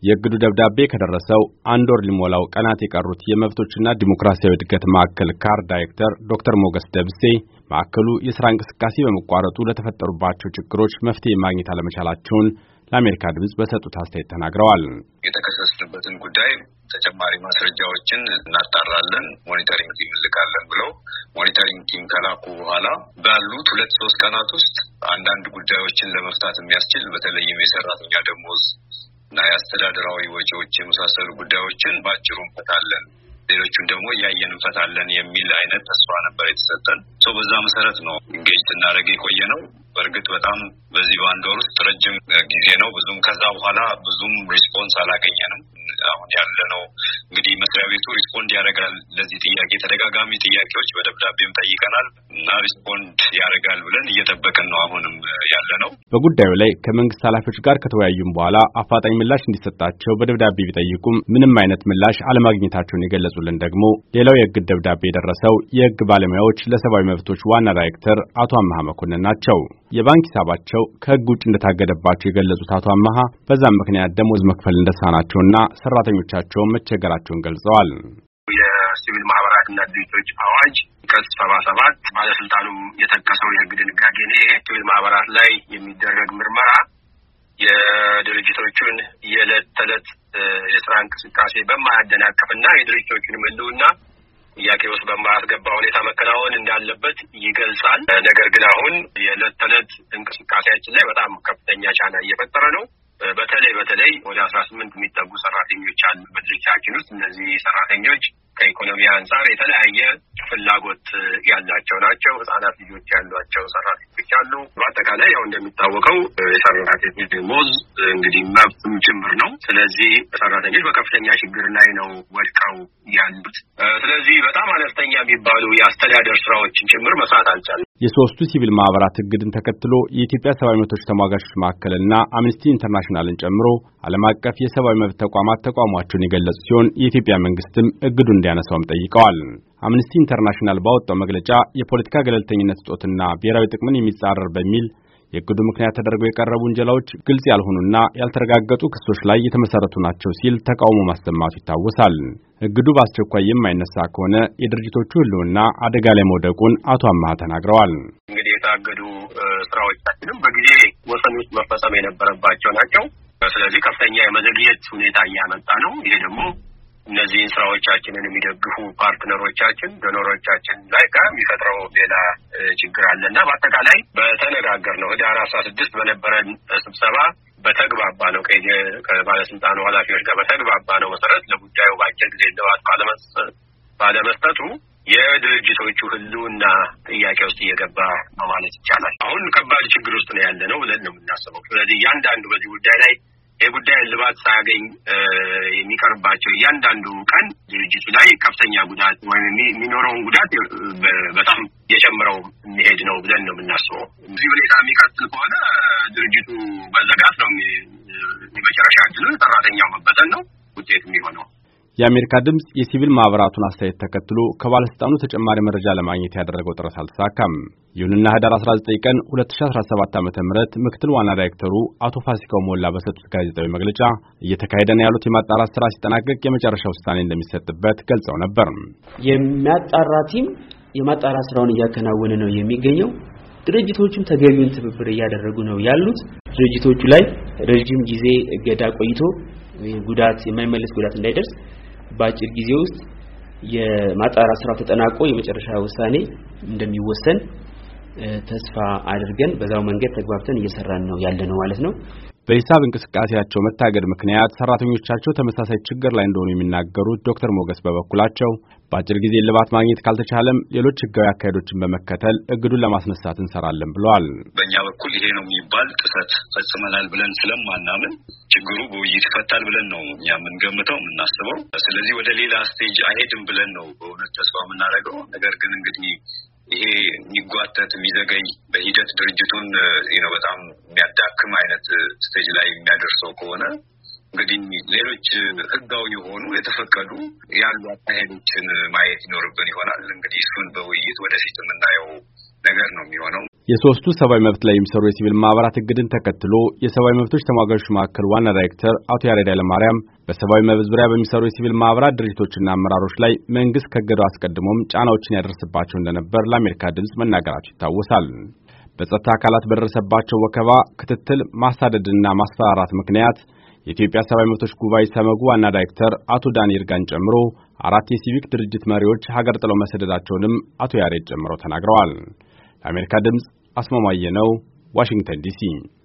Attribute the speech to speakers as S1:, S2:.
S1: የግዱ ደብዳቤ ከደረሰው አንድ ወር ሊሞላው ቀናት የቀሩት የመብቶችና ዲሞክራሲያዊ እድገት ማዕከል ካር ዳይሬክተር ዶክተር ሞገስ ደብሴ ማዕከሉ የሥራ እንቅስቃሴ በመቋረጡ ለተፈጠሩባቸው ችግሮች መፍትሄ ማግኘት አለመቻላቸውን ለአሜሪካ ድምጽ በሰጡት አስተያየት ተናግረዋል።
S2: የተከሰሰበትን ጉዳይ ተጨማሪ ማስረጃዎችን እናጣራለን፣ ሞኒተሪንግ ቲም እንልካለን ብለው ሞኒተሪንግ ቲም ከላኩ በኋላ ባሉት 2-3 ቀናት ውስጥ አንዳንድ ጉዳዮችን ለመፍታት የሚያስችል በተለይም የሰራተኛ ደሞዝ እና የአስተዳደራዊ ወጪዎች የመሳሰሉ ጉዳዮችን ባጭሩ እንፈታለን፣ ሌሎቹን ደግሞ ያየን እንፈታለን የሚል አይነት ተስፋ ነበር የተሰጠን። በዛ መሰረት ነው ኢንጌጅ እናደርግ የቆየነው። በእርግጥ በጣም በዚህ በአንድ ወር ውስጥ ረጅም ጊዜ ነው። ብዙም ከዛ በኋላ ብዙም ሪስፖንስ አላገኘንም። አሁን ያለነው እንግዲህ መስሪያ ቤቱ ሪስፖንድ ያደርጋል ለዚህ ጥያቄ ተደጋጋሚ ጥያቄዎች በደብዳቤም ጠይቀናል እና ሪስፖንድ ያደርጋል ብለን እየጠበቅን ነው አሁንም ያለነው።
S1: በጉዳዩ ላይ ከመንግስት ኃላፊዎች ጋር ከተወያዩም በኋላ አፋጣኝ ምላሽ እንዲሰጣቸው በደብዳቤ ቢጠይቁም ምንም አይነት ምላሽ አለማግኘታቸውን የገለጹልን ደግሞ ሌላው የእግድ ደብዳቤ የደረሰው የህግ ባለሙያዎች ለሰብአዊ መብቶች ዋና ዳይሬክተር አቶ አመሃ መኮንን ናቸው። የባንክ ሂሳባቸው ከህግ ውጭ እንደታገደባቸው የገለጹት አቶ አመሃ በዛም ምክንያት ደሞዝ መክፈል እንደተሳናቸውና ሰራተኞቻቸው መቸገራቸውን ገልጸዋል።
S3: የሲቪል ማህበራትና ድርጅቶች አዋጅ አንቀጽ 77 ባለስልጣኑም የጠቀሰው የህግ ድንጋጌ ነው። ሲቪል ማህበራት ላይ የሚደረግ ምርመራ የድርጅቶቹን የዕለት ተዕለት የስራ እንቅስቃሴ በማያደናቅፍና የድርጅቶቹን ህልውና ጥያቄ ውስጥ በማያስገባ ሁኔታ መከናወን እንዳለበት ይገልጻል። ነገር ግን አሁን የዕለት ተዕለት እንቅስቃሴያችን ላይ በጣም ከፍተኛ ጫና እየፈጠረ ነው። በተለይ ወደ 18 የሚጠጉ ሰራተኞች አሉ በድርጅታችን ውስጥ። እነዚህ ሰራተኞች ከኢኮኖሚ አንጻር የተለያየ ፍላጎት ያላቸው ናቸው። ህጻናት ልጆች ያሏቸው ሰራተኞች አሉ። በአጠቃላይ ያው እንደሚታወቀው የሰራተኞች ደሞዝ እንግዲህ መብትም ጭምር ነው። ስለዚህ ሰራተኞች በከፍተኛ ችግር ላይ ነው ወድቀው ያሉት። ስለዚህ በጣም አነስተኛ የሚባሉ የአስተዳደር ስራዎችን ጭምር መስራት አልቻለም።
S1: የሶስቱ ሲቪል ማህበራት እግድን ተከትሎ የኢትዮጵያ ሰብአዊ መብቶች ተሟጋቾች ማዕከልና አምነስቲ ኢንተርናሽናልን ጨምሮ ዓለም አቀፍ የሰብአዊ መብት ተቋማት ተቃውሟቸውን የገለጹ ሲሆን የኢትዮጵያ መንግስትም እግዱን እንዲያነሳውም ጠይቀዋል። አምነስቲ ኢንተርናሽናል ባወጣው መግለጫ የፖለቲካ ገለልተኝነት እጦትና ብሔራዊ ጥቅምን የሚጻረር በሚል የእግዱ ምክንያት ተደርገው የቀረቡ ውንጀላዎች ግልጽ ያልሆኑና ያልተረጋገጡ ክሶች ላይ የተመሰረቱ ናቸው ሲል ተቃውሞ ማሰማቱ ይታወሳል። እግዱ በአስቸኳይ የማይነሳ ከሆነ የድርጅቶቹ ህልውና አደጋ ላይ መውደቁን አቶ አመሃ ተናግረዋል።
S3: እንግዲህ የታገዱ ስራዎቻችንም በጊዜ ወሰን ውስጥ መፈጸም የነበረባቸው ናቸው። ስለዚህ ከፍተኛ የመዘግየት ሁኔታ እያመጣ ነው። ይሄ ደግሞ እነዚህን ስራዎቻችንን የሚደግፉ ፓርትነሮቻችን ዶኖሮቻችን ላይ ጋር የሚፈጥረው ሌላ ችግር አለና በአጠቃላይ በተነጋገርነው ህዳር 16 በነበረን ስብሰባ በተግባባ ነው ከባለስልጣኑ ኃላፊዎች ጋር በተግባባ ነው መሰረት ለጉዳዩ ባጭር ጊዜ እልባት ባለመስጠቱ የድርጅቶቹ ህልውና ጥያቄ ውስጥ እየገባ ነው ማለት ይቻላል። አሁን ከባድ ችግር ውስጥ ነው ያለነው ብለን ነው የምናስበው። ስለዚህ እያንዳንዱ በዚህ ጉዳይ ላይ የጉዳይ እልባት ሳያገኝ የሚቀርባቸው እያንዳንዱ ቀን ድርጅቱ ላይ ከፍተኛ ጉዳት ወይም የሚኖረውን ጉዳት በጣም የጨመረው የሚሄድ ነው ብለን ነው የምናስበው። እዚህ ሁኔታ የሚቀጥል ከሆነ ድርጅቱ መዘጋት ነው የመጨረሻ ዕድሉ፣ ሰራተኛው መበተን ነው ውጤት የሚሆነው።
S1: የአሜሪካ ድምጽ የሲቪል ማህበራቱን አስተያየት ተከትሎ ከባለስልጣኑ ተጨማሪ መረጃ ለማግኘት ያደረገው ጥረት አልተሳካም። ይሁንና ህዳር 19 ቀን 2017 ዓ.ም ምክትል ዋና ዳይሬክተሩ አቶ ፋሲካው ሞላ በሰጡት ጋዜጣዊ መግለጫ እየተካሄደ ነው ያሉት የማጣራት ስራ ሲጠናቀቅ የመጨረሻ ውሳኔ እንደሚሰጥበት ገልጸው ነበር።
S4: የሚያጣራ ቲም የማጣራት ስራውን እያከናወነ ነው የሚገኘው። ድርጅቶቹም ተገቢውን ትብብር እያደረጉ ነው ያሉት። ድርጅቶቹ ላይ ረጅም ጊዜ እገዳ ቆይቶ ጉዳት የማይመለስ ጉዳት እንዳይደርስ በአጭር ጊዜ ውስጥ የማጣራት ስራው ተጠናቆ የመጨረሻ ውሳኔ እንደሚወሰን ተስፋ አድርገን በዛው መንገድ ተግባብተን እየሰራን ነው ያለነው ማለት ነው።
S1: በሂሳብ እንቅስቃሴያቸው መታገድ ምክንያት ሰራተኞቻቸው ተመሳሳይ ችግር ላይ እንደሆኑ የሚናገሩት ዶክተር ሞገስ በበኩላቸው በአጭር ጊዜ እልባት ማግኘት ካልተቻለም ሌሎች ህጋዊ አካሄዶችን በመከተል እግዱን ለማስነሳት እንሰራለን ብለዋል።
S2: በእኛ በኩል ይሄ ነው የሚባል ጥሰት ፈጽመናል ብለን ስለማናምን ችግሩ በውይይት ይፈታል ብለን ነው እኛ የምንገምተው የምናስበው። ስለዚህ ወደ ሌላ ስቴጅ አይሄድም ብለን ነው በእውነት ተስፋ የምናደርገው። ነገር ግን እንግዲህ ይሄ የሚጓተት የሚዘገይ በሂደት ድርጅቱን በጣም የሚያዳክም አይነት ስቴጅ ላይ የሚያደርሰው ከሆነ እንግዲህ ሌሎች ህጋዊ የሆኑ የተፈቀዱ ያሉ አካሄዶችን ማየት ይኖርብን ይሆናል። እንግዲህ እሱን በውይይት ወደፊት የምናየው ነገር ነው የሚሆነው።
S1: የሶስቱ ሰብአዊ መብት ላይ የሚሰሩ የሲቪል ማህበራት እግድን ተከትሎ የሰብአዊ መብቶች ተሟጋቾች ማዕከል ዋና ዳይሬክተር አቶ ያሬድ ኃይለማርያም በሰብአዊ መብት ዙሪያ በሚሰሩ የሲቪል ማህበራት ድርጅቶችና አመራሮች ላይ መንግስት ከእገዳው አስቀድሞም ጫናዎችን ያደርስባቸው እንደነበር ለአሜሪካ ድምጽ መናገራቸው ይታወሳል። በጸጥታ አካላት በደረሰባቸው ወከባ፣ ክትትል፣ ማሳደድና ማስፈራራት ምክንያት የኢትዮጵያ ሰብአዊ መብቶች ጉባኤ ሰመጉ ዋና ዳይሬክተር አቶ ዳንኤል ጋን ጨምሮ 4 የሲቪክ ድርጅት መሪዎች ሀገር ጥለው መሰደዳቸውንም አቶ ያሬድ ጨምረው ተናግረዋል። ለአሜሪካ ድምጽ አስማማየ ነው፣ ዋሽንግተን ዲሲ።